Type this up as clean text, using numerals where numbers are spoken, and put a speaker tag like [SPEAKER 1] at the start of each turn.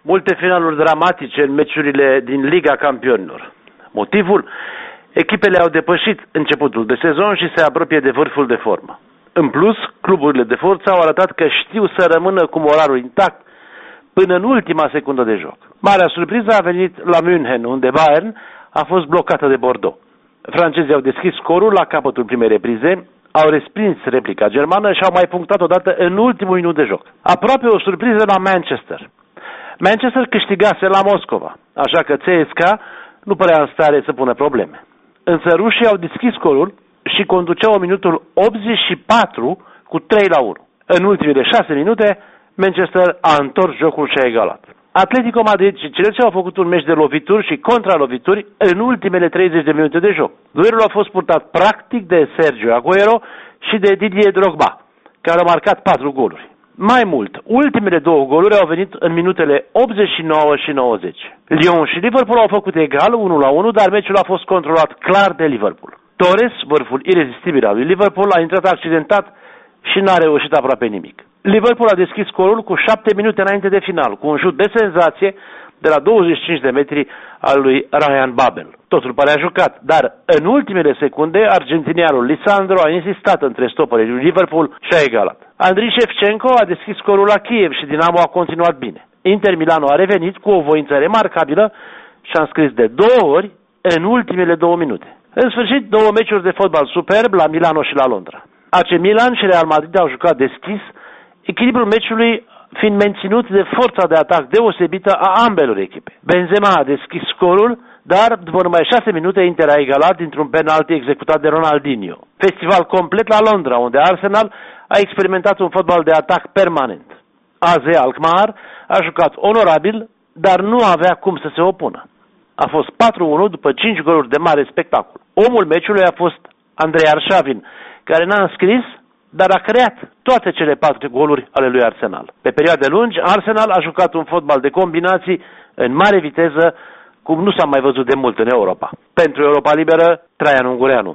[SPEAKER 1] multe finaluri dramatice în meciurile din Liga Campionilor. Motivul? Echipele au depășit începutul de sezon și se apropie de vârful de formă. În plus, cluburile de forță au arătat că știu să rămână cu moralul intact până în ultima secundă de joc. Marea surpriză a venit la München, unde Bayern a fost blocată de Bordeaux. Francezii au deschis scorul la capătul primei reprize, au respins replica germană și au mai punctat odată în ultimul minut de joc. Aproape o surpriză la Manchester. Manchester câștigase la Moscova, așa că CSKA nu părea în stare să pună probleme. Însă rușii au deschis scorul și conduceau în minutul 84 cu 3-1. În ultimele 6 minute, Manchester a întors jocul și a egalat. Atletico Madrid și Chelsea au făcut un meci de lovituri și contralovituri în ultimele 30 de minute de joc. Duelul a fost purtat practic de Sergio Aguero și de Didier Drogba, care au marcat 4 goluri. Mai mult, ultimele 2 goluri au venit în minutele 89 și 90. Lyon și Liverpool au făcut egal 1-1, dar meciul a fost controlat clar de Liverpool. Torres, vârful irezistibil al lui Liverpool, a intrat accidentat și n-a reușit aproape nimic. Liverpool a deschis scorul cu 7 minute înainte de final, cu un șut de senzație de la 25 de metri al lui Ryan Babel. Totul părea jucat, dar în ultimele secunde, argentinianul Lisandro a insistat între stopării lui Liverpool și a egalat. Andriy Shevchenko a deschis scorul la Kiev și Dinamo a continuat bine. Inter Milano a revenit cu o voință remarcabilă și a înscris de 2 ori în ultimele 2 minute. În sfârșit, 2 meciuri de fotbal superb la Milano și la Londra. AC Milan și Real Madrid au jucat deschis, echilibrul meciului fiind menținut de forța de atac deosebită a ambelor echipe. Benzema a deschis scorul, dar după numai 6 minute Inter a egalat dintr-un penalti executat de Ronaldinho. Festival complet la Londra, unde Arsenal a experimentat un fotbal de atac permanent. AZ Alkmaar a jucat onorabil, dar nu avea cum să se opună. A fost 4-1 după 5 goluri de mare spectacol. Omul meciului a fost Andrei Arșavin, care n-a înscris, dar a creat toate cele 4 goluri ale lui Arsenal. Pe perioade lungi, Arsenal a jucat un fotbal de combinații în mare viteză, cum nu s-a mai văzut de mult în Europa. Pentru Europa Liberă, Traian Ungureanu.